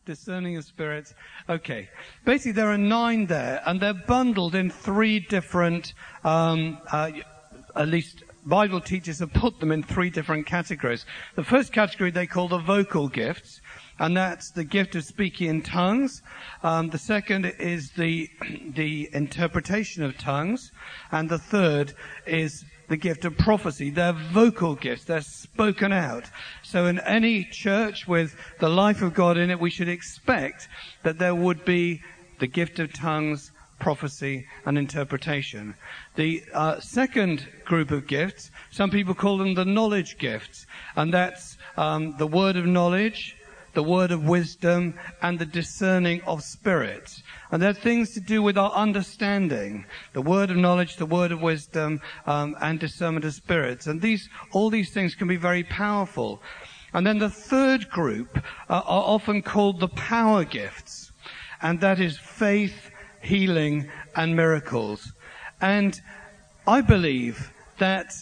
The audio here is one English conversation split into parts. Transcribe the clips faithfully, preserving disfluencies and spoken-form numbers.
Discerning of spirits. Okay. Basically, there are nine there, and they're bundled in three different, um, uh, at least Bible teachers have put them in three different categories. The first category they call the vocal gifts, and that's the gift of speaking in tongues. Um, the second is the the interpretation of tongues, and the third is the gift of prophecy. They're vocal gifts. They're spoken out. So in any church with the life of God in it, we should expect that there would be the gift of tongues, prophecy, and interpretation. The uh, second group of gifts, some people call them the knowledge gifts, and that's um, the word of knowledge, the word of wisdom, and the discerning of spirits. And they're things to do with our understanding. The word of knowledge, the word of wisdom, um, and discernment of spirits. And these, all these things can be very powerful. And then the third group uh, are often called the power gifts. And that is faith, healing, and miracles. And I believe that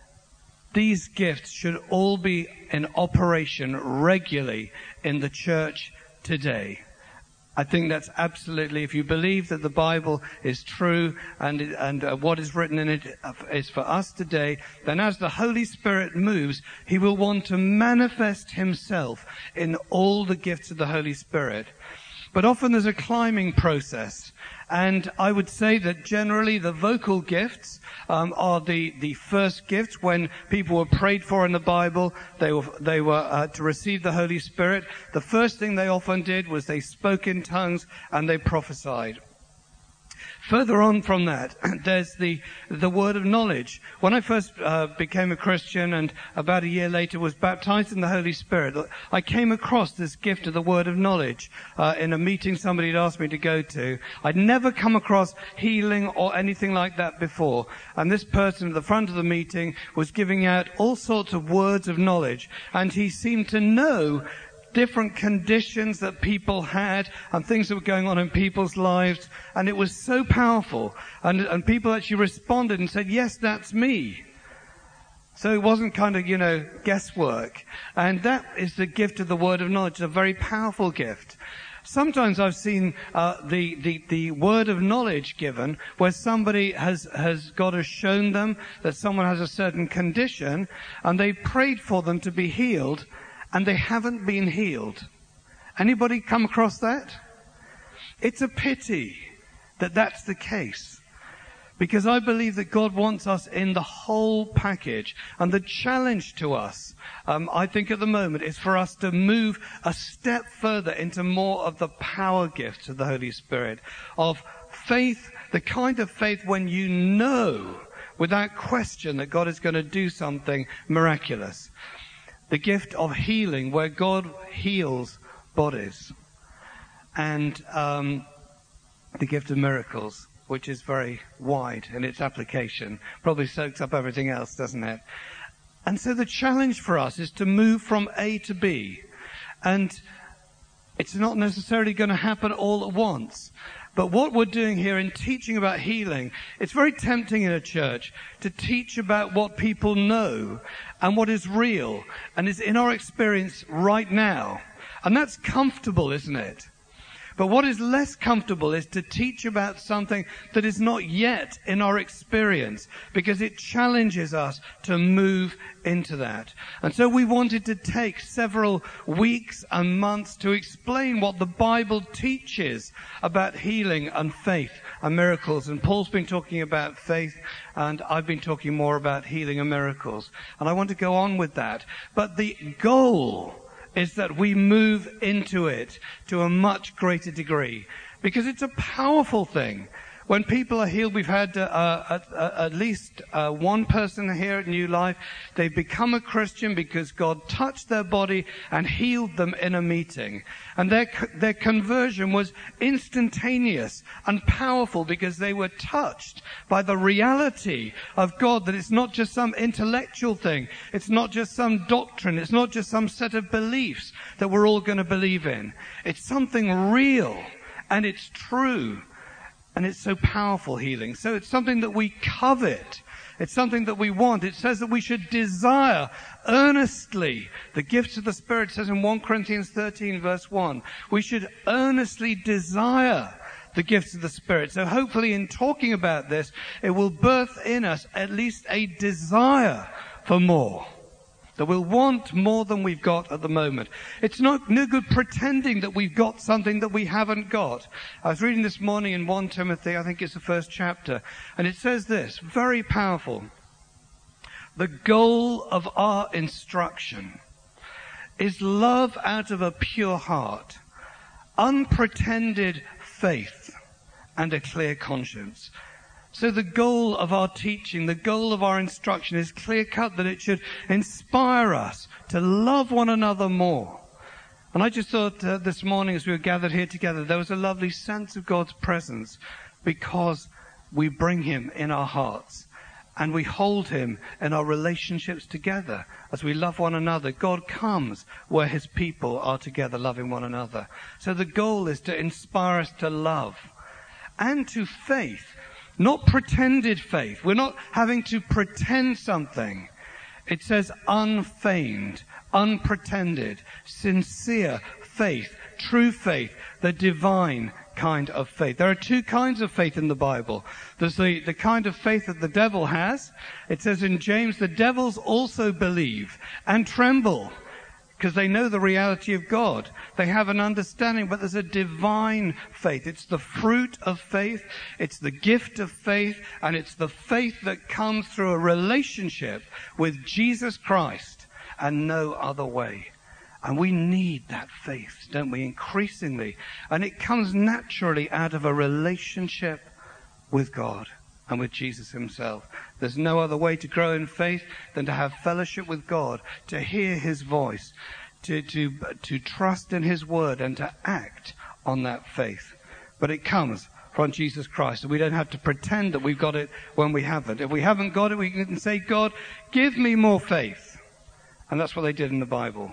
these gifts should all be in operation regularly in the church today. I think that's absolutely, if you believe that the Bible is true and and uh, what is written in it is for us today, then as the Holy Spirit moves, He will want to manifest Himself in all the gifts of the Holy Spirit. But often there's a climbing process. And I would say that generally the vocal gifts um, are the, the first gifts. When people were prayed for in the Bible, they were, they were uh, to receive the Holy Spirit. The first thing they often did was they spoke in tongues and they prophesied. Further on from that, there's the the word of knowledge. When I first uh, became a Christian and about a year later was baptized in the Holy Spirit, I came across this gift of the word of knowledge uh, in a meeting somebody had asked me to go to. I'd never come across healing or anything like that before. And this person at the front of the meeting was giving out all sorts of words of knowledge. And he seemed to know different conditions that people had and things that were going on in people's lives. And it was so powerful. And, and people actually responded and said, yes, that's me. So it wasn't kind of, you know, guesswork. And that is the gift of the word of knowledge, a very powerful gift. Sometimes I've seen uh, the, the, the word of knowledge given where somebody has, has God has shown them that someone has a certain condition and they prayed for them to be healed, and they haven't been healed. Anybody come across that? It's a pity that that's the case. Because I believe that God wants us in the whole package. And the challenge to us, um, I think at the moment, is for us to move a step further into more of the power gifts of the Holy Spirit. Of faith, the kind of faith when you know, without question, that God is going to do something miraculous. The gift of healing, where God heals bodies. And um, the gift of miracles, which is very wide in its application. Probably soaks up everything else, doesn't it? And so the challenge for us is to move from A to B. And it's not necessarily going to happen all at once. But what we're doing here in teaching about healing, it's very tempting in a church to teach about what people know and what is real and is in our experience right now. And that's comfortable, isn't it? But what is less comfortable is to teach about something that is not yet in our experience, because it challenges us to move into that. And so we wanted to take several weeks and months to explain what the Bible teaches about healing and faith and miracles. And Paul's been talking about faith, and I've been talking more about healing and miracles. And I want to go on with that. But the goal is that we move into it to a much greater degree, because it's a powerful thing. When people are healed, we've had uh, at, at least uh, one person here at New Life. They've become a Christian because God touched their body and healed them in a meeting. And their their conversion was instantaneous and powerful because they were touched by the reality of God, that it's not just some intellectual thing. It's not just some doctrine. It's not just some set of beliefs that we're all going to believe in. It's something real, and it's true. And it's so powerful, healing. So it's something that we covet. It's something that we want. It says that we should desire earnestly the gifts of the Spirit. It says in First Corinthians thirteen verse one, we should earnestly desire the gifts of the Spirit. So hopefully in talking about this, it will birth in us at least a desire for more. That we'll want more than we've got at the moment. It's not no good pretending that we've got something that we haven't got. I was reading this morning in First Timothy, I think it's the first chapter, and it says this, very powerful. The goal of our instruction is love out of a pure heart, unpretended faith, and a clear conscience. So the goal of our teaching, the goal of our instruction is clear-cut, that it should inspire us to love one another more. And I just thought uh, this morning as we were gathered here together, there was a lovely sense of God's presence because we bring him in our hearts and we hold him in our relationships together. As we love one another, God comes where his people are together loving one another. So the goal is to inspire us to love and to faith. Not pretended faith. We're not having to pretend something. It says unfeigned, unpretended, sincere faith, true faith, the divine kind of faith. There are two kinds of faith in the Bible. There's the, the kind of faith that the devil has. It says in James, the devils also believe and tremble, because they know the reality of God. They have an understanding, but there's a divine faith. It's the fruit of faith, it's the gift of faith, and it's the faith that comes through a relationship with Jesus Christ and no other way. And we need that faith, don't we, increasingly. And it comes naturally out of a relationship with God and with Jesus himself. There's no other way to grow in faith than to have fellowship with God, to hear his voice, to, to, to trust in his word and to act on that faith. But it comes from Jesus Christ. And we don't have to pretend that we've got it when we haven't. If we haven't got it, we can say, God, give me more faith. And that's what they did in the Bible.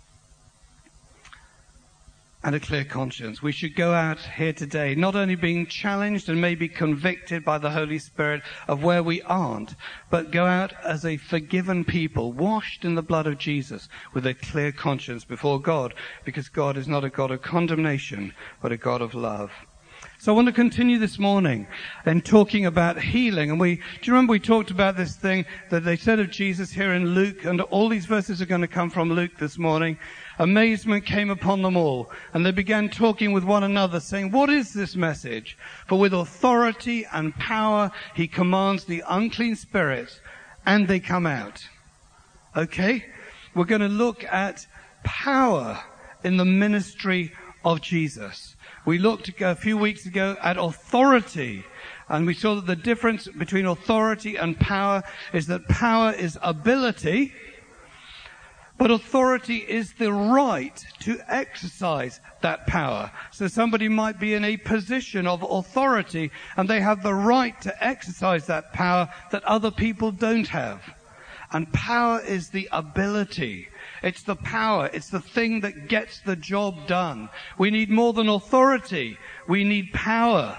And a clear conscience. We should go out here today not only being challenged and maybe convicted by the Holy Spirit of where we aren't, but go out as a forgiven people, washed in the blood of Jesus, with a clear conscience before God, because God is not a God of condemnation, but a God of love. So I want to continue this morning in talking about healing. And we, do you remember we talked about this thing that they said of Jesus here in Luke, and all these verses are going to come from Luke this morning. Amazement came upon them all, and they began talking with one another, saying, what is this message? For with authority and power he commands the unclean spirits, and they come out. Okay? We're going to look at power in the ministry of Jesus. We looked a few weeks ago at authority, and we saw that the difference between authority and power is that power is ability, but authority is the right to exercise that power. So somebody might be in a position of authority, and they have the right to exercise that power that other people don't have. And power is the ability. It's the power. It's the thing that gets the job done. We need more than authority. We need power.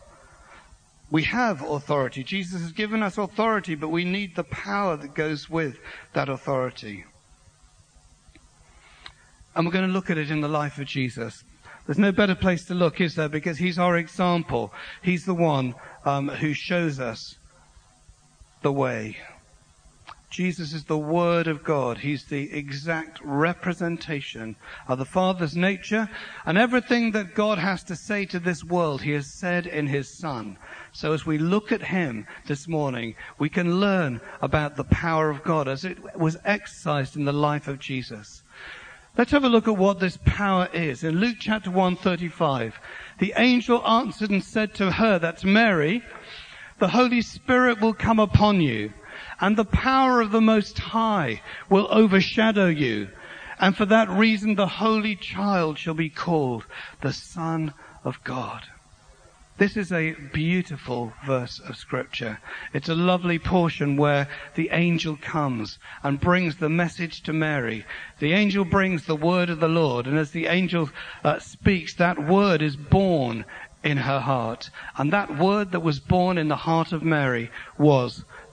We have authority. Jesus has given us authority, but we need the power that goes with that authority. And we're going to look at it in the life of Jesus. There's no better place to look, is there? Because he's our example. He's the one um, who shows us the way. Jesus is the Word of God. He's the exact representation of the Father's nature, and everything that God has to say to this world, he has said in his Son. So as we look at him this morning, we can learn about the power of God as it was exercised in the life of Jesus. Let's have a look at what this power is. In Luke chapter one thirty-five, the angel answered and said to her, that's Mary, the Holy Spirit will come upon you, and the power of the Most High will overshadow you. And for that reason, the Holy Child shall be called the Son of God. This is a beautiful verse of Scripture. It's a lovely portion where the angel comes and brings the message to Mary. The angel brings the word of the Lord, and as the angel uh, speaks, that word is born in her heart. And that word that was born in the heart of Mary was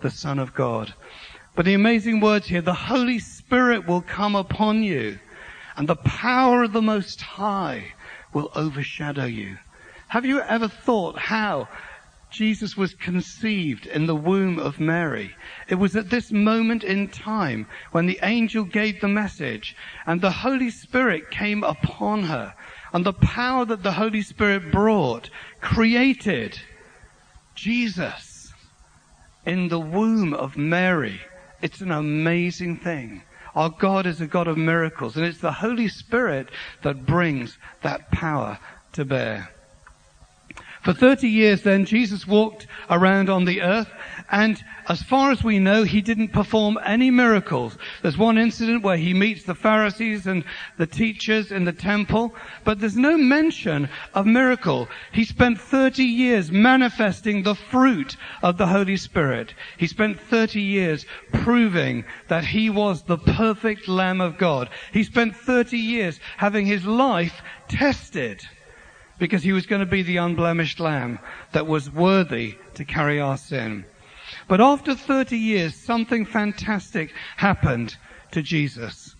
the Son of God. But the amazing words here, the Holy Spirit will come upon you, and the power of the Most High will overshadow you. Have you ever thought how Jesus was conceived in the womb of Mary? It was at this moment in time when the angel gave the message and the Holy Spirit came upon her. And the power that the Holy Spirit brought created Jesus in the womb of Mary. It's an amazing thing. Our God is a God of miracles, and it's the Holy Spirit that brings that power to bear. For thirty years then, Jesus walked around on the earth, and as far as we know, he didn't perform any miracles. There's one incident where he meets the Pharisees and the teachers in the temple, but there's no mention of miracle. He spent thirty years manifesting the fruit of the Holy Spirit. He spent thirty years proving that he was the perfect Lamb of God. He spent thirty years having his life tested, because he was going to be the unblemished lamb that was worthy to carry our sin. But after thirty years, something fantastic happened to Jesus.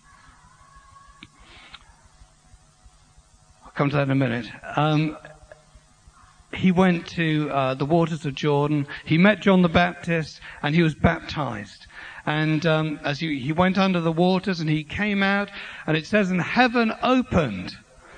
I'll come to that in a minute. Um, he went to uh, the waters of Jordan. He met John the Baptist, and he was baptized. And um, as he, he went under the waters, and he came out, and it says, and heaven opened,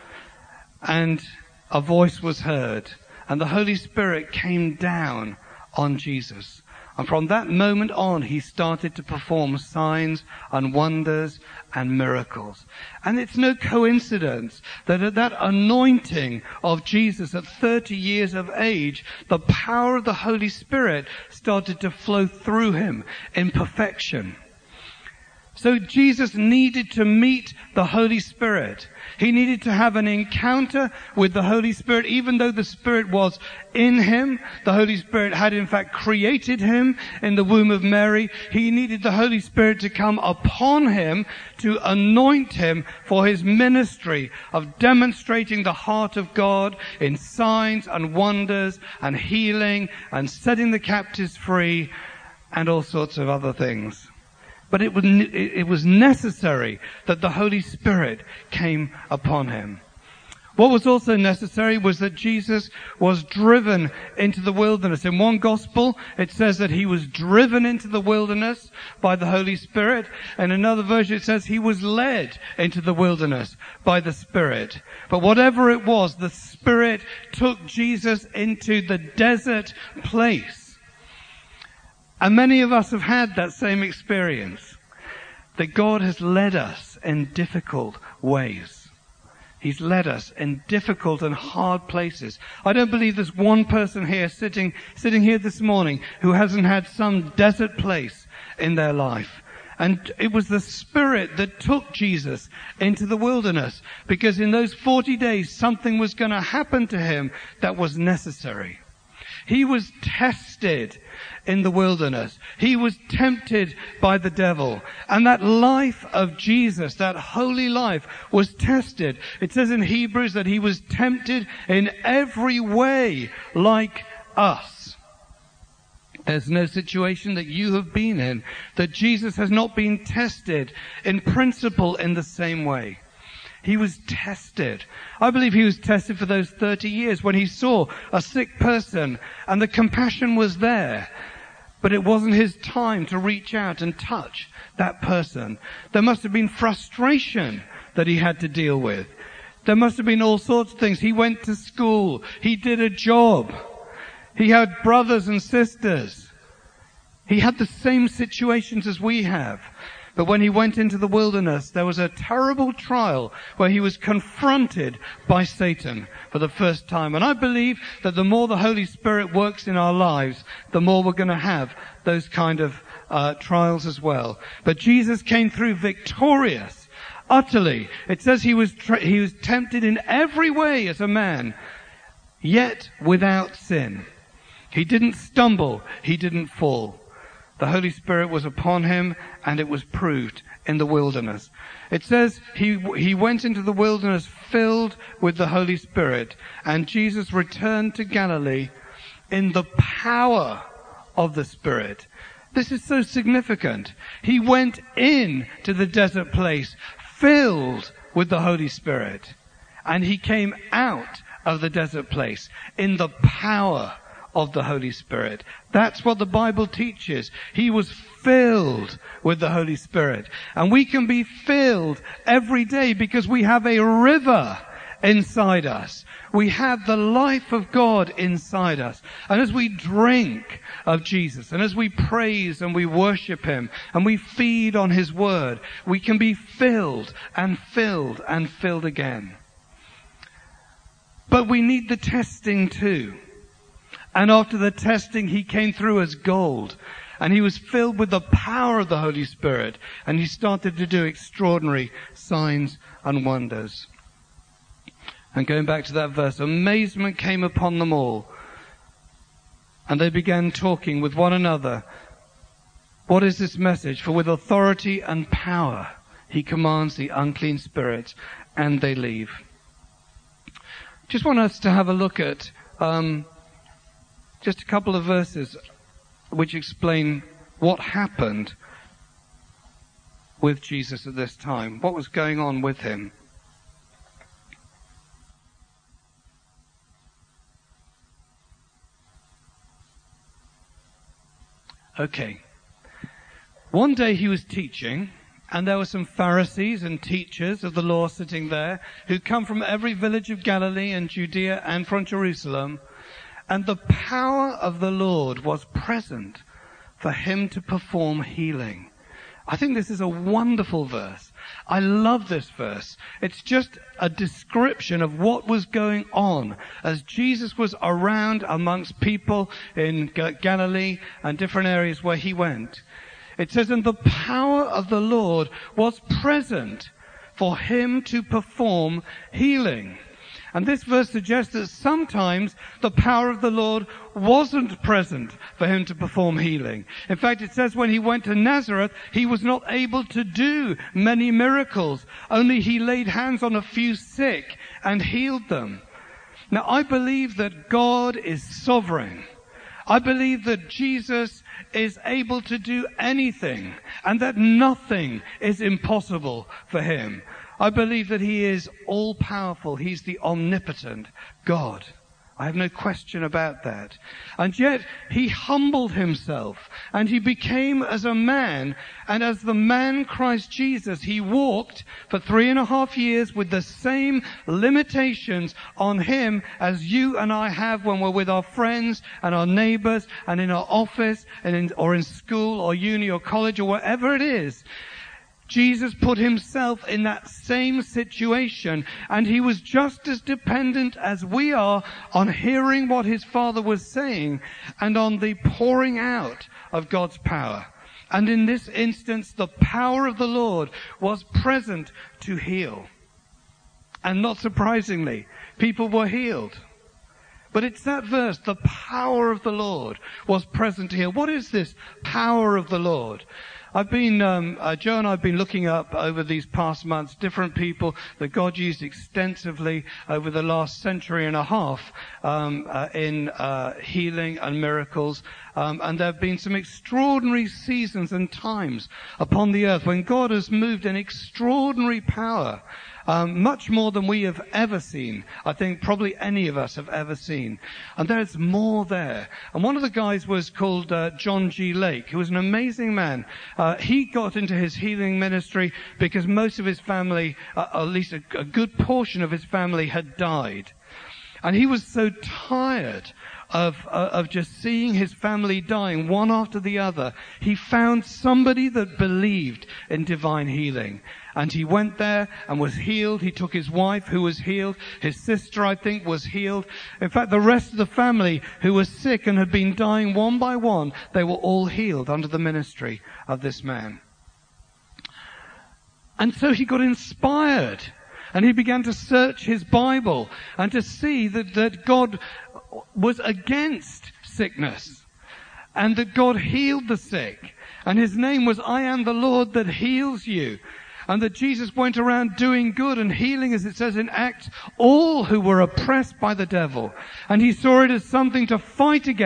and a voice was heard, and the Holy Spirit came down on Jesus. And from that moment on, he started to perform signs and wonders and miracles. And it's no coincidence that at that anointing of Jesus at thirty years of age, the power of the Holy Spirit started to flow through him in perfection. So Jesus needed to meet the Holy Spirit. He needed to have an encounter with the Holy Spirit, even though the Spirit was in him. The Holy Spirit had in fact created him in the womb of Mary. He needed the Holy Spirit to come upon him to anoint him for his ministry of demonstrating the heart of God in signs and wonders and healing and setting the captives free and all sorts of other things. But it was, it was necessary that the Holy Spirit came upon him. What was also necessary was that Jesus was driven into the wilderness. In one gospel, it says that he was driven into the wilderness by the Holy Spirit. In another version, it says he was led into the wilderness by the Spirit. But whatever it was, the Spirit took Jesus into the desert place. And many of us have had that same experience, that God has led us in difficult ways. He's led us in difficult and hard places. I don't believe there's one person here sitting, sitting here this morning who hasn't had some desert place in their life. And it was the Spirit that took Jesus into the wilderness, because in those forty days something was going to happen to him that was necessary. He was tested in the wilderness. He was tempted by the devil. And that life of Jesus, that holy life, was tested. It says in Hebrews that he was tempted in every way like us. There's no situation that you have been in that Jesus has not been tested in principle in the same way. He was tested. I believe he was tested for those thirty years when he saw a sick person and the compassion was there. But it wasn't his time to reach out and touch that person. There must have been frustration that he had to deal with. There must have been all sorts of things. He went to school. He did a job. He had brothers and sisters. He had the same situations as we have. But when he went into the wilderness, there was a terrible trial where he was confronted by Satan for the first time. And I believe that the more the Holy Spirit works in our lives, the more we're going to have those kind of uh, trials as well. But Jesus came through victorious, utterly. It says he was tra- he was tempted in every way as a man, yet without sin. He didn't stumble. He didn't fall. The Holy Spirit was upon him, and it was proved in the wilderness. It says he he went into the wilderness filled with the Holy Spirit, and Jesus returned to Galilee in the power of the Spirit. This is so significant. He went in to the desert place filled with the Holy Spirit. And he came out of the desert place in the power of the Holy Spirit. That's what the Bible teaches. He was filled with the Holy Spirit. And we can be filled every day because we have a river inside us. We have the life of God inside us. And as we drink of Jesus, and as we praise and we worship him, and we feed on his word, we can be filled and filled and filled again. But we need the testing too. And after the testing, he came through as gold. And he was filled with the power of the Holy Spirit. And he started to do extraordinary signs and wonders. And going back to that verse, amazement came upon them all. And they began talking with one another. What is this message? For with authority and power, he commands the unclean spirits, and they leave. Just want us to have a look at um, just a couple of verses which explain what happened with Jesus at this time. What was going on with him? Okay. One day he was teaching, and there were some Pharisees and teachers of the law sitting there who come from every village of Galilee and Judea and from Jerusalem. And the power of the Lord was present for him to perform healing. I think this is a wonderful verse. I love this verse. It's just a description of what was going on as Jesus was around amongst people in Galilee and different areas where he went. It says, and the power of the Lord was present for him to perform healing. And this verse suggests that sometimes the power of the Lord wasn't present for him to perform healing. In fact, it says when he went to Nazareth, he was not able to do many miracles. Only he laid hands on a few sick and healed them. Now, I believe that God is sovereign. I believe that Jesus is able to do anything and that nothing is impossible for him. I believe that he is all-powerful. He's the omnipotent God. I have no question about that. And yet, he humbled himself, and he became as a man, and as the man Christ Jesus, he walked for three and a half years with the same limitations on him as you and I have when we're with our friends and our neighbors and in our office and in, or in school or uni or college or wherever it is. Jesus put himself in that same situation, and he was just as dependent as we are on hearing what his Father was saying and on the pouring out of God's power. And in this instance, the power of the Lord was present to heal. And not surprisingly, people were healed. But it's that verse, the power of the Lord was present to heal. What is this power of the Lord? I've been, um, uh, Joe and I have been looking up over these past months different people that God used extensively over the last century and a half um, uh, in uh, healing and miracles. Um, and there have been some extraordinary seasons and times upon the earth when God has moved in extraordinary power. Um, much more than we have ever seen. I think probably any of us have ever seen. And there's more there. And one of the guys was called uh, John G. Lake, who was an amazing man. Uh, he got into his healing ministry because most of his family, uh, at least a, a good portion of his family, had died. And he was so tired of uh, of just seeing his family dying one after the other. He found somebody that believed in divine healing. And he went there and was healed. He took his wife, who was healed. His sister, I think, was healed. In fact, the rest of the family who was sick and had been dying one by one, they were all healed under the ministry of this man. And so he got inspired. And he began to search his Bible and to see that, that God was against sickness and that God healed the sick. And his name was, I am the Lord that heals you. And that Jesus went around doing good and healing, as it says in Acts, all who were oppressed by the devil. And he saw it as something to fight against.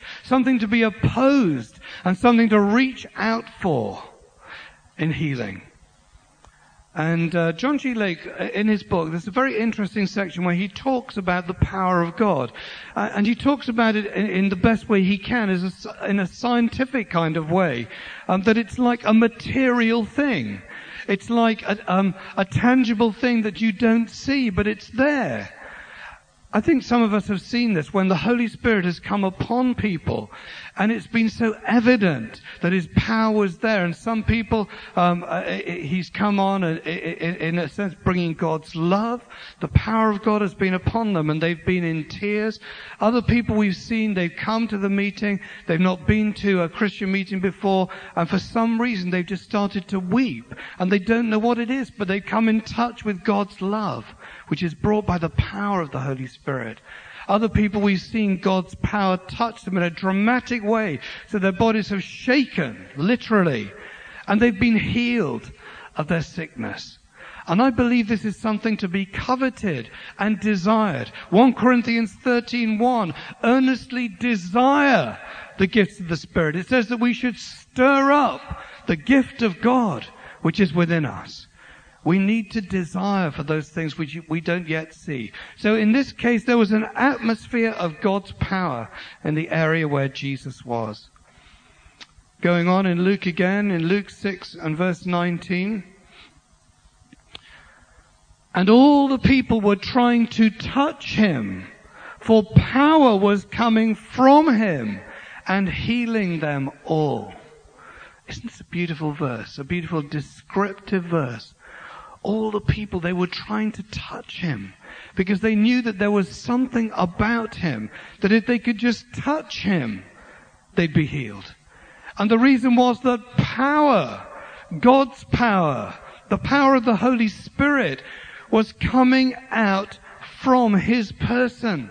something to be opposed, and something to reach out for in healing. And uh, John G. Lake, in his book, there's a very interesting section where he talks about the power of God. Uh, and he talks about it in, in the best way he can, as a, in a scientific kind of way, um, that it's like a material thing. It's like a, um, a tangible thing that you don't see, but it's there. I think some of us have seen this when the Holy Spirit has come upon people, and it's been so evident that His power is there. And some people, um, uh, He's come on, uh, in a sense, bringing God's love. The power of God has been upon them, and they've been in tears. Other people we've seen, they've come to the meeting, they've not been to a Christian meeting before, and for some reason they've just started to weep, and they don't know what it is, but they come in touch with God's love, which is brought by the power of the Holy Spirit. Other people, we've seen God's power touch them in a dramatic way, so their bodies have shaken, literally, and they've been healed of their sickness. And I believe this is something to be coveted and desired. First Corinthians thirteen one, earnestly desire the gifts of the Spirit. It says that we should stir up the gift of God, which is within us. We need to desire for those things which we don't yet see. So in this case, there was an atmosphere of God's power in the area where Jesus was. Going on in Luke again, in Luke six and verse nineteen. And all the people were trying to touch Him, for power was coming from Him and healing them all. Isn't this a beautiful verse? A beautiful descriptive verse. All the people, they were trying to touch Him because they knew that there was something about Him, that if they could just touch Him, they'd be healed. And the reason was that power, God's power, the power of the Holy Spirit was coming out from His person.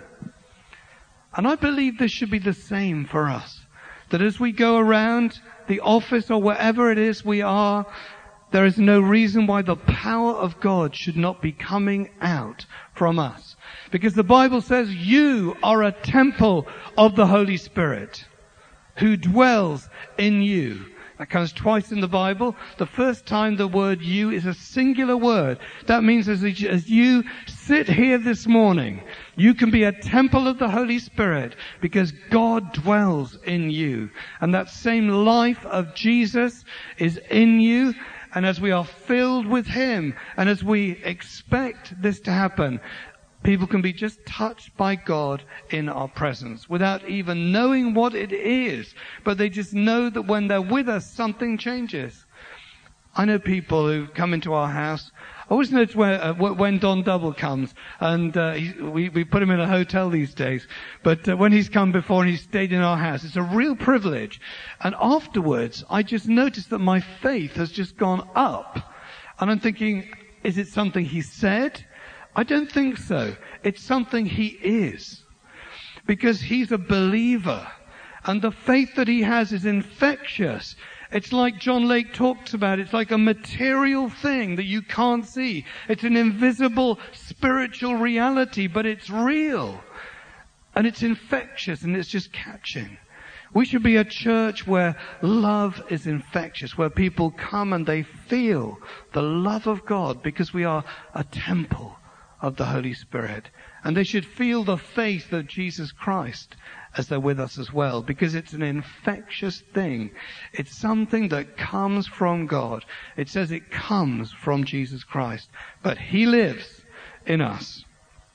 And I believe this should be the same for us. That as we go around the office or wherever it is we are, there is no reason why the power of God should not be coming out from us. Because the Bible says you are a temple of the Holy Spirit who dwells in you. That comes twice in the Bible. The first time the word you is a singular word. That means as, as you sit here this morning, you can be a temple of the Holy Spirit because God dwells in you. And that same life of Jesus is in you. And as we are filled with Him, and as we expect this to happen, people can be just touched by God in our presence without even knowing what it is. But they just know that when they're with us, something changes. I know people who come into our house. I always notice when, uh, when Don Double comes, and uh, he, we, we put him in a hotel these days, but uh, when he's come before and he's stayed in our house, it's a real privilege. And afterwards, I just noticed that my faith has just gone up. And I'm thinking, is it something he said? I don't think so. It's something he is. Because he's a believer. And the faith that he has is infectious. It's like John Lake talks about. It's like a material thing that you can't see. It's an invisible spiritual reality, but it's real. And it's infectious and it's just catching. We should be a church where love is infectious, where people come and they feel the love of God because we are a temple of the Holy Spirit. And they should feel the faith of Jesus Christ as they're with us as well, because it's an infectious thing. It's something that comes from God. It says it comes from Jesus Christ, but He lives in us.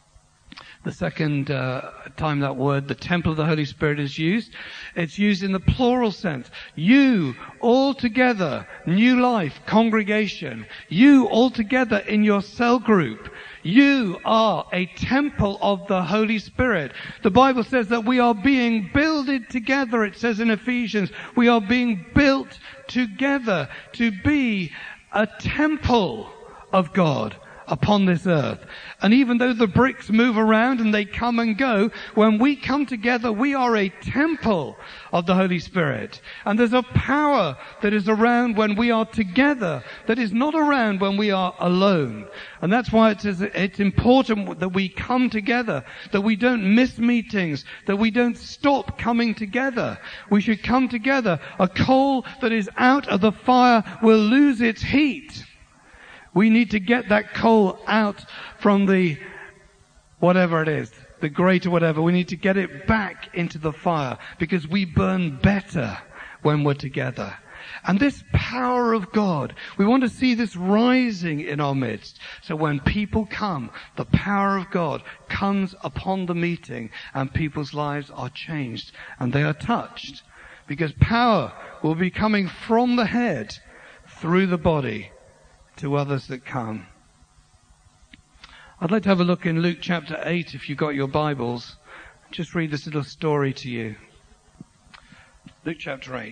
The second uh, time that word, the temple of the Holy Spirit, is used, it's used in the plural sense. You all together, New Life congregation. You all together in your cell group. You are a temple of the Holy Spirit. The Bible says that we are being builded together. It says in Ephesians, we are being built together to be a temple of God. upon this earth. And even though the bricks move around and they come and go, when we come together, we are a temple of the Holy Spirit. And there's a power that is around when we are together that is not around when we are alone. And that's why it's, it's important that we come together, that we don't miss meetings, that we don't stop coming together. We should come together. A coal that is out of the fire will lose its heat. We need to get that coal out from the, whatever it is, the grate or whatever. We need to get it back into the fire because we burn better when we're together. And this power of God, we want to see this rising in our midst. So when people come, the power of God comes upon the meeting and people's lives are changed and they are touched. Because power will be coming from the head through the body to others that come. I'd like to have a look in Luke chapter eight if you've got your Bibles. Just read this little story to you. Luke chapter eight.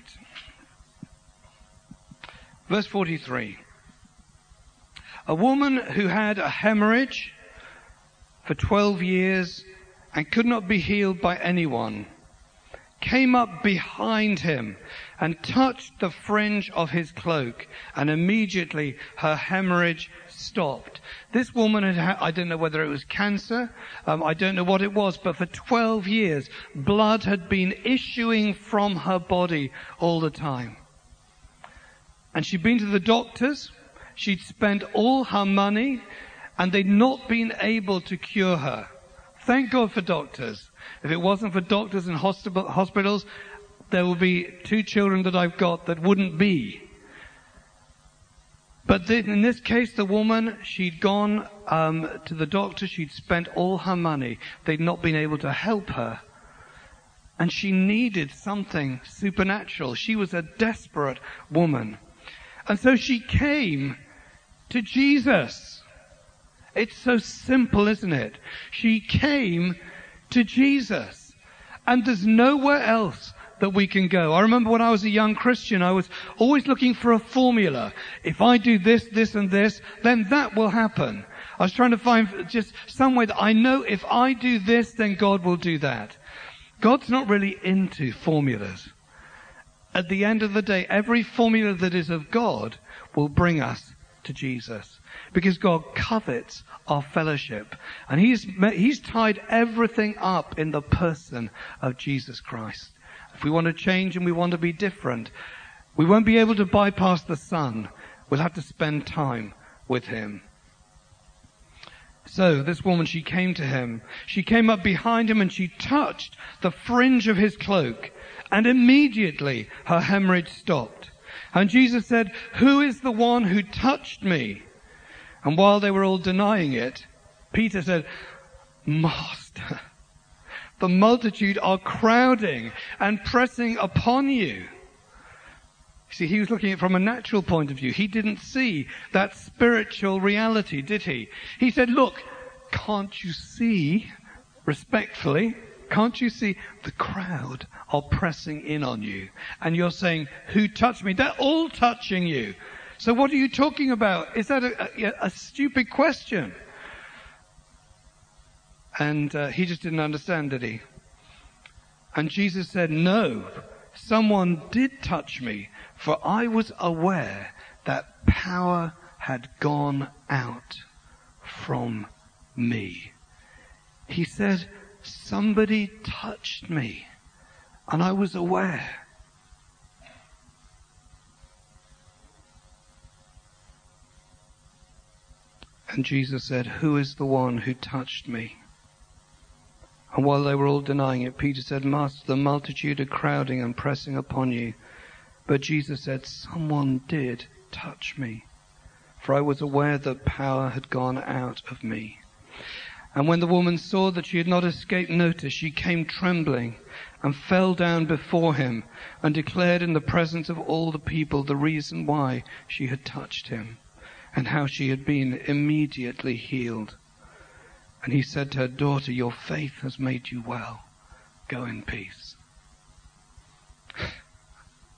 Verse forty-three. A woman who had a hemorrhage for twelve years and could not be healed by anyone came up behind him and touched the fringe of his cloak, and immediately her hemorrhage stopped. This woman had, ha- I don't know whether it was cancer, um, I don't know what it was, but for twelve years, blood had been issuing from her body all the time. And she'd been to the doctors, she'd spent all her money, and they'd not been able to cure her. Thank God for doctors. If it wasn't for doctors and hospitals, there would be two children that I've got that wouldn't be. But in this case, the woman, she'd gone um, to the doctor, she'd spent all her money. They'd not been able to help her. And she needed something supernatural. She was a desperate woman. And so she came to Jesus. It's so simple, isn't it? She came to Jesus. And there's nowhere else that we can go. I remember when I was a young Christian, I was always looking for a formula. If I do this, this and this, then that will happen. I was trying to find just some way that I know if I do this, then God will do that. God's not really into formulas. At the end of the day, every formula that is of God will bring us to Jesus. Because God covets our fellowship. And He's, He's tied everything up in the person of Jesus Christ. If we want to change and we want to be different, we won't be able to bypass the Son. We'll have to spend time with Him. So this woman, she came to Him. She came up behind Him and she touched the fringe of His cloak. And immediately her hemorrhage stopped. And Jesus said, "Who is the one who touched me?" And while they were all denying it, Peter said, "Master, the multitude are crowding and pressing upon you." See, he was looking at it from a natural point of view. He didn't see that spiritual reality, did he? He said, "Look, can't you see," respectfully, "can't you see the crowd are pressing in on you? And you're saying, 'Who touched me?' They're all touching you. So what are you talking about? Is that a, a, a stupid question?" And uh, he just didn't understand, did he? And Jesus said, "No, someone did touch me, for I was aware that power had gone out from me." He said, "Somebody touched me, and I was aware." And Jesus said, "Who is the one who touched me?" And while they were all denying it, Peter said, "Master, the multitude are crowding and pressing upon you." But Jesus said, "Someone did touch me, for I was aware that power had gone out of me." And when the woman saw that she had not escaped notice, she came trembling and fell down before him and declared in the presence of all the people the reason why she had touched him and how she had been immediately healed. And he said to her, "Daughter, your faith has made you well. Go in peace."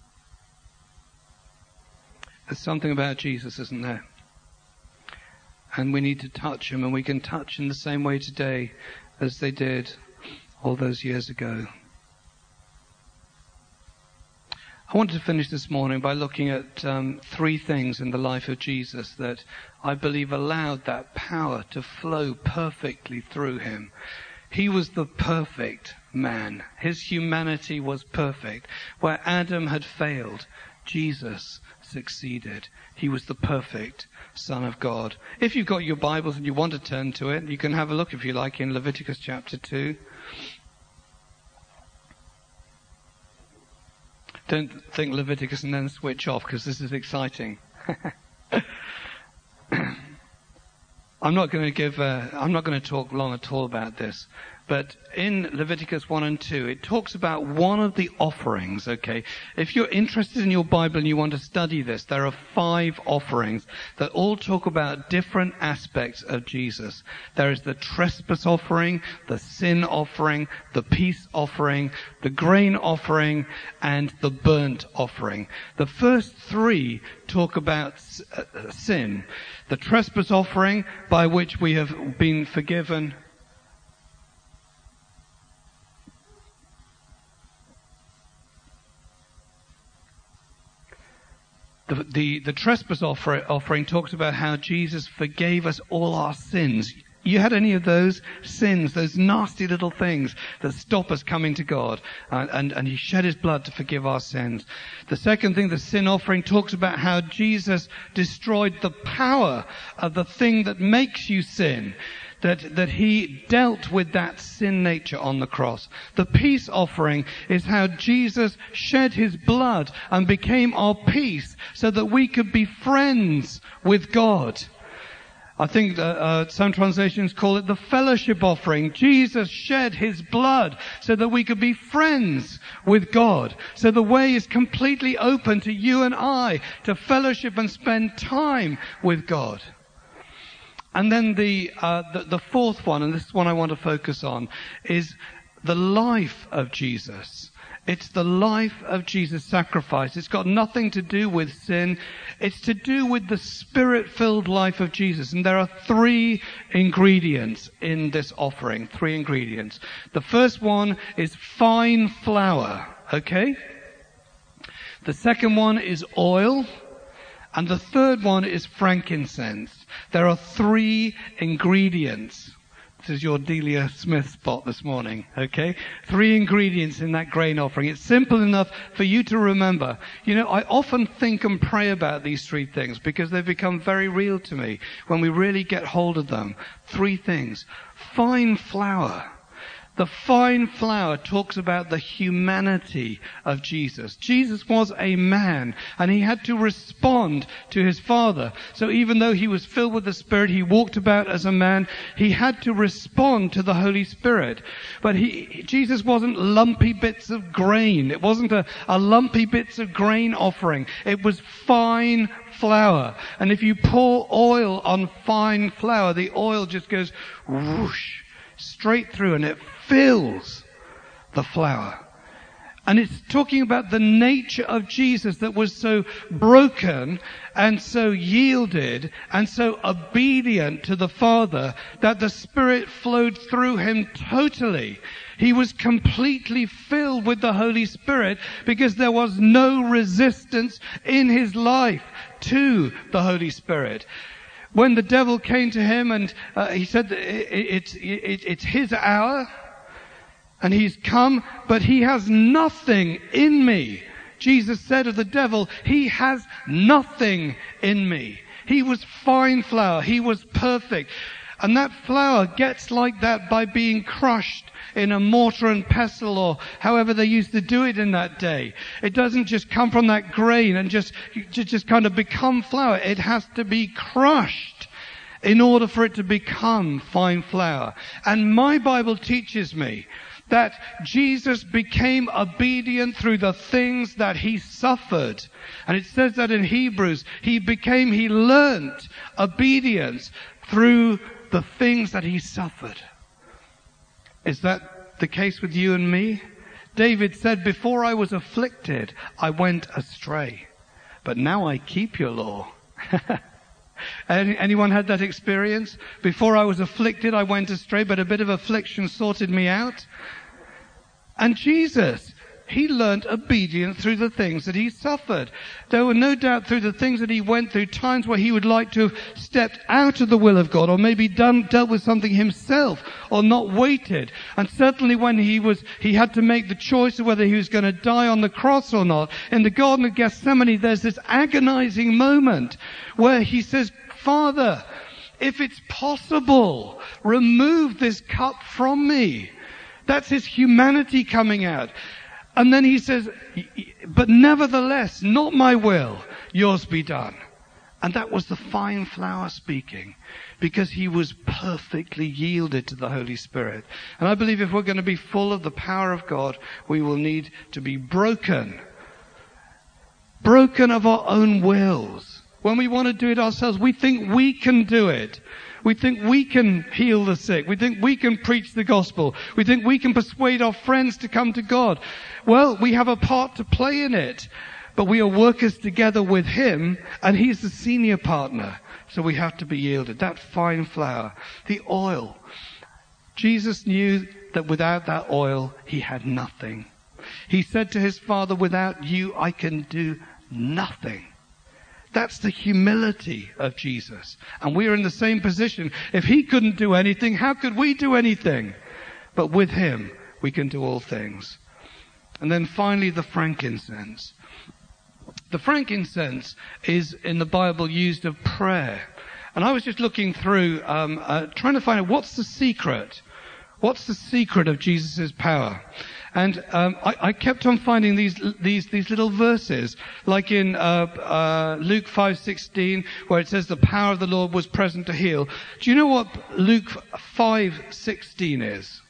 There's something about Jesus, isn't there? And we need to touch him, and we can touch in the same way today as they did all those years ago. I wanted to finish this morning by looking at um, three things in the life of Jesus that I believe allowed that power to flow perfectly through him. He was the perfect man. His humanity was perfect. Where Adam had failed, Jesus succeeded. He was the perfect Son of God. If you've got your Bibles and you want to turn to it, you can have a look, if you like, in Leviticus chapter two. Don't think Leviticus and then switch off, because this is exciting. I'm not going to give, uh, I'm not going to talk long at all about this. But in Leviticus one and two, it talks about one of the offerings, okay? If you're interested in your Bible and you want to study this, there are five offerings that all talk about different aspects of Jesus. There is the trespass offering, the sin offering, the peace offering, the grain offering, and the burnt offering. The first three talk about uh, sin. The trespass offering, by which we have been forgiven. The, the, the trespass offer, offering talks about how Jesus forgave us all our sins. You had any of those sins, those nasty little things that stop us coming to God, uh, and, and he shed his blood to forgive our sins. The second thing, the sin offering, talks about how Jesus destroyed the power of the thing that makes you sin. That, that he dealt with that sin nature on the cross. The peace offering is how Jesus shed his blood and became our peace so that we could be friends with God. I think that, uh, some translations call it the fellowship offering. Jesus shed his blood so that we could be friends with God. So the way is completely open to you and I to fellowship and spend time with God. And then the, uh, the, the fourth one, and this is one I want to focus on, is the life of Jesus. It's the life of Jesus' sacrifice. It's got nothing to do with sin. It's to do with the Spirit-filled life of Jesus. And there are three ingredients in this offering. Three ingredients. The first one is fine flour. Okay? The second one is oil. And the third one is frankincense. There are three ingredients. This is your Delia Smith spot this morning, okay? Three ingredients in that grain offering. It's simple enough for you to remember. You know, I often think and pray about these three things because they've become very real to me when we really get hold of them. Three things. Fine flour. The fine flour talks about the humanity of Jesus. Jesus was a man, and he had to respond to his Father. So even though he was filled with the Spirit, he walked about as a man, he had to respond to the Holy Spirit. But he, Jesus wasn't lumpy bits of grain. It wasn't a, a lumpy bits of grain offering. It was fine flour. And if you pour oil on fine flour, the oil just goes whoosh, straight through, and it fills the flour. And it's talking about the nature of Jesus that was so broken and so yielded and so obedient to the Father that the Spirit flowed through him totally. He was completely filled with the Holy Spirit because there was no resistance in his life to the Holy Spirit. When the devil came to him and uh, he said, that it, it, it, it's his hour, and he's come, but he has nothing in me. Jesus said of the devil, he has nothing in me. He was fine flour. He was perfect. And that flour gets like that by being crushed in a mortar and pestle, or however they used to do it in that day. It doesn't just come from that grain and just, just kind of become flour. It has to be crushed in order for it to become fine flour. And my Bible teaches me that Jesus became obedient through the things that he suffered. And it says that in Hebrews, he became, he learnt obedience through the things that he suffered. Is that the case with you and me? David said, before I was afflicted, I went astray, but now I keep your law. Any, anyone had that experience? Before I was afflicted, I went astray, but a bit of affliction sorted me out. And Jesus, he learnt obedience through the things that he suffered. There were no doubt through the things that he went through, times where he would like to have stepped out of the will of God, or maybe done, dealt with something himself, or not waited. And certainly when he was, he had to make the choice of whether he was going to die on the cross or not. In the Garden of Gethsemane, there's this agonizing moment where he says, Father, if it's possible, remove this cup from me. That's his humanity coming out. And then he says, but nevertheless, not my will, yours be done. And that was the fine flower speaking, because he was perfectly yielded to the Holy Spirit. And I believe if we're going to be full of the power of God, we will need to be broken. Broken of our own wills. When we want to do it ourselves, we think we can do it. We think we can heal the sick. We think we can preach the gospel. We think we can persuade our friends to come to God. Well, we have a part to play in it, but we are workers together with him, and he's the senior partner. So we have to be yielded. That fine flour, the oil. Jesus knew that without that oil, he had nothing. He said to his Father, without you, I can do nothing. That's the humility of Jesus. And we are in the same position. If he couldn't do anything, how could we do anything? But with him, we can do all things. And then finally, the frankincense. The frankincense is in the Bible used of prayer. And I was just looking through, um, uh, trying to find out what's the secret. What's the secret of Jesus' power? And um, I, I kept on finding these these these little verses, like in uh, uh, Luke five sixteen, where it says the power of the Lord was present to heal. Do you know what Luke five sixteen is?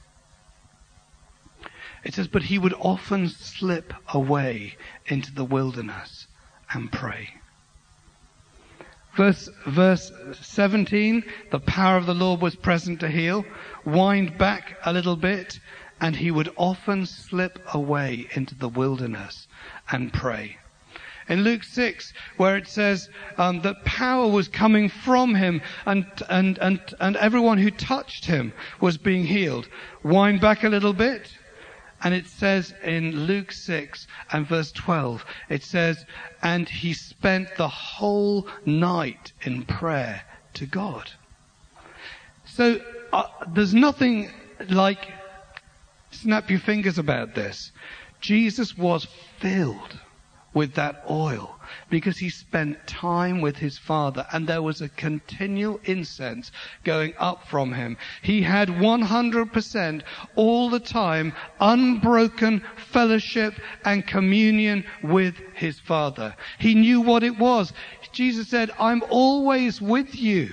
It says, but he would often slip away into the wilderness and pray. Verse, verse seventeen, the power of the Lord was present to heal. Wind back a little bit, and he would often slip away into the wilderness and pray. In Luke six, where it says um, that power was coming from him, and, and, and, and everyone who touched him was being healed. Wind back a little bit, and it says in Luke six and verse twelve, it says, and he spent the whole night in prayer to God. So uh, there's nothing like snap your fingers about this. Jesus was filled with that oil because he spent time with his Father, and there was a continual incense going up from him. He had one hundred percent all the time unbroken fellowship and communion with his Father. He knew what it was. Jesus said, I'm always with you.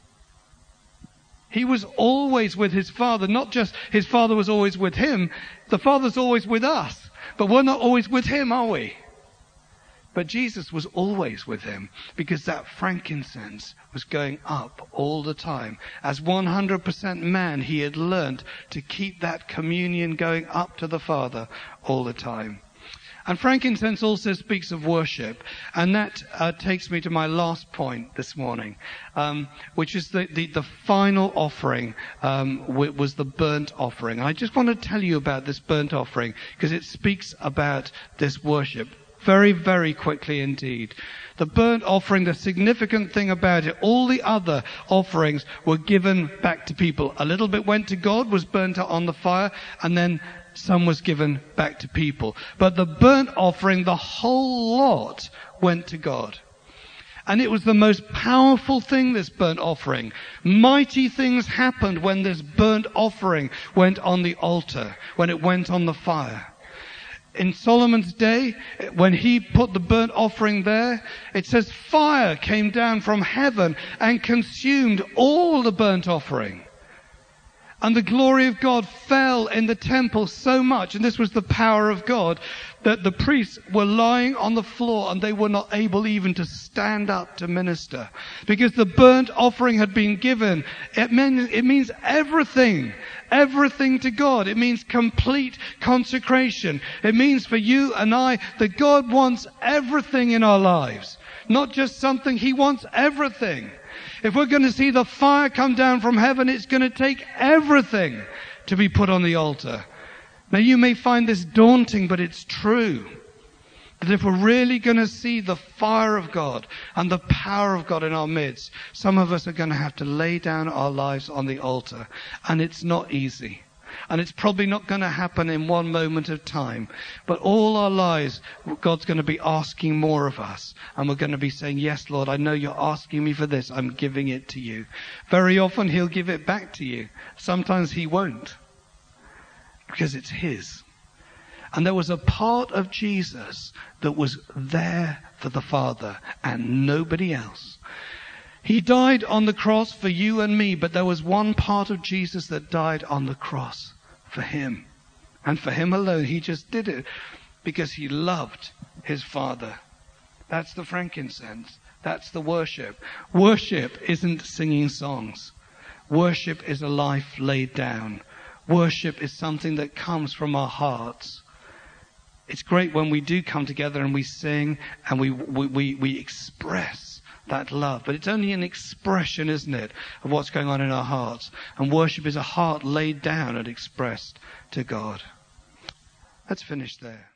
He was always with his Father. Not just his Father was always with him. The Father's always with us. But we're not always with him, are we? But Jesus was always with him, because that frankincense was going up all the time. As one hundred percent man, he had learned to keep that communion going up to the Father all the time. And frankincense also speaks of worship. And that uh, takes me to my last point this morning, um, which is the, the, the final offering, um, was the burnt offering. I just want to tell you about this burnt offering, because it speaks about this worship very, very quickly indeed. The burnt offering, the significant thing about it, all the other offerings were given back to people. A little bit went to God, was burnt on the fire, and then some was given back to people. But the burnt offering, the whole lot went to God. And it was the most powerful thing, this burnt offering. Mighty things happened when this burnt offering went on the altar, when it went on the fire. In Solomon's day, when he put the burnt offering there, it says fire came down from heaven and consumed all the burnt offering. And the glory of God fell in the temple so much, and this was the power of God, that the priests were lying on the floor and they were not able even to stand up to minister. Because the burnt offering had been given. It means, it means everything. Everything to God. It means complete consecration. It means for you and I that God wants everything in our lives. Not just something, he wants everything. If we're going to see the fire come down from heaven, it's going to take everything to be put on the altar. Now you may find this daunting, but it's true. That if we're really going to see the fire of God and the power of God in our midst, some of us are going to have to lay down our lives on the altar. And it's not easy. And it's probably not going to happen in one moment of time. But all our lives, God's going to be asking more of us. And we're going to be saying, yes, Lord, I know you're asking me for this. I'm giving it to you. Very often he'll give it back to you. Sometimes he won't. Because it's his. And there was a part of Jesus that was there for the Father and nobody else. He died on the cross for you and me, but there was one part of Jesus that died on the cross for him. And for him alone. He just did it because he loved his Father. That's the frankincense. That's the worship. Worship isn't singing songs. Worship is a life laid down. Worship is something that comes from our hearts. It's great when we do come together and we sing and we, we, we, we express that love. But it's only an expression, isn't it, of what's going on in our hearts. And worship is a heart laid down and expressed to God. Let's finish there.